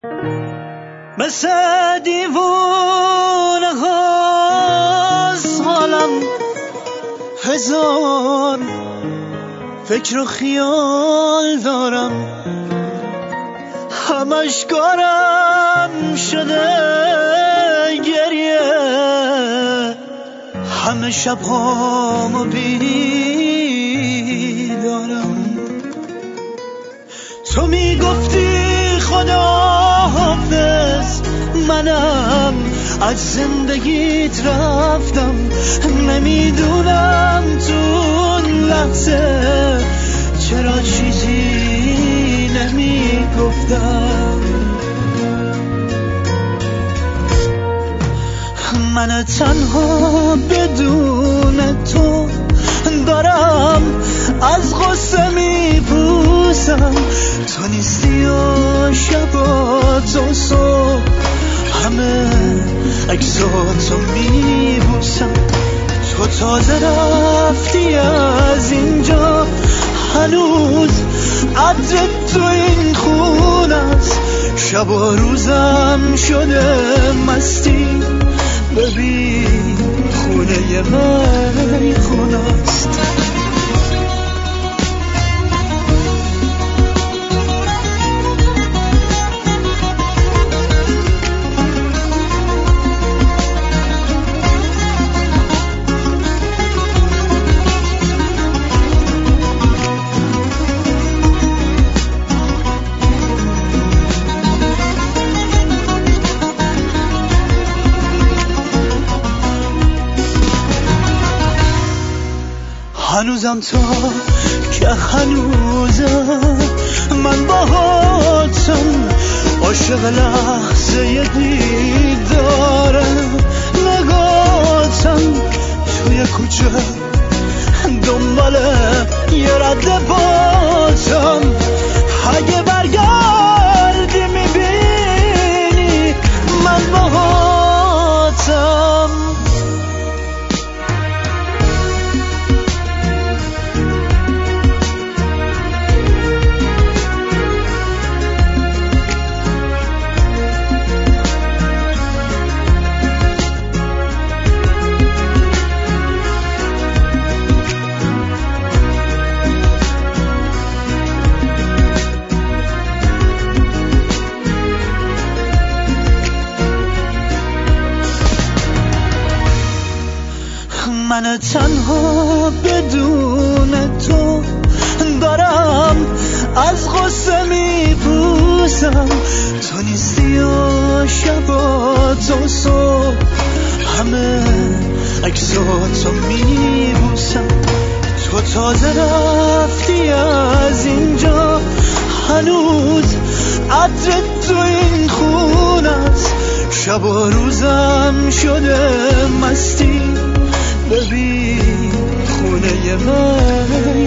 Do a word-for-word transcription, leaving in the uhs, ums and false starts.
مثل دیوونه هاست حالم، هزار فکر و خیال دارم، همش کارم شده گریه، همه شب هامو بیدارم. تو میگفتی خدا حافظ، منم از زندگیت رفتم، نمیدونم تو اون لحظه چرا چیزی نمیگفتم. من تنها بدون تو دارم از غصه میپوسم، تو نیستی و شبات و صبح همه عکساتو میبوسم. تو تازه رفتی از اینجا، هنوز عطر تو این خونه است، شب و روزم شده مستی، ببین خونه من خونه است. هنوزم تو که هنوزم من باهاتم، عاشق لحظه دیدارم، نگاتم توی کوچه دنبال یه رد باتم، اگه برگردی میبینی من باهاتم. من تنها بدون تو دارم از غصه میپوسم، تو نیستی و شبات و صبح همه عکساتو میبوسم. تو تازه رفتی از اینجا، هنوز عطر تو این خونه است، شب و روزم شده مستی، ببین خونه من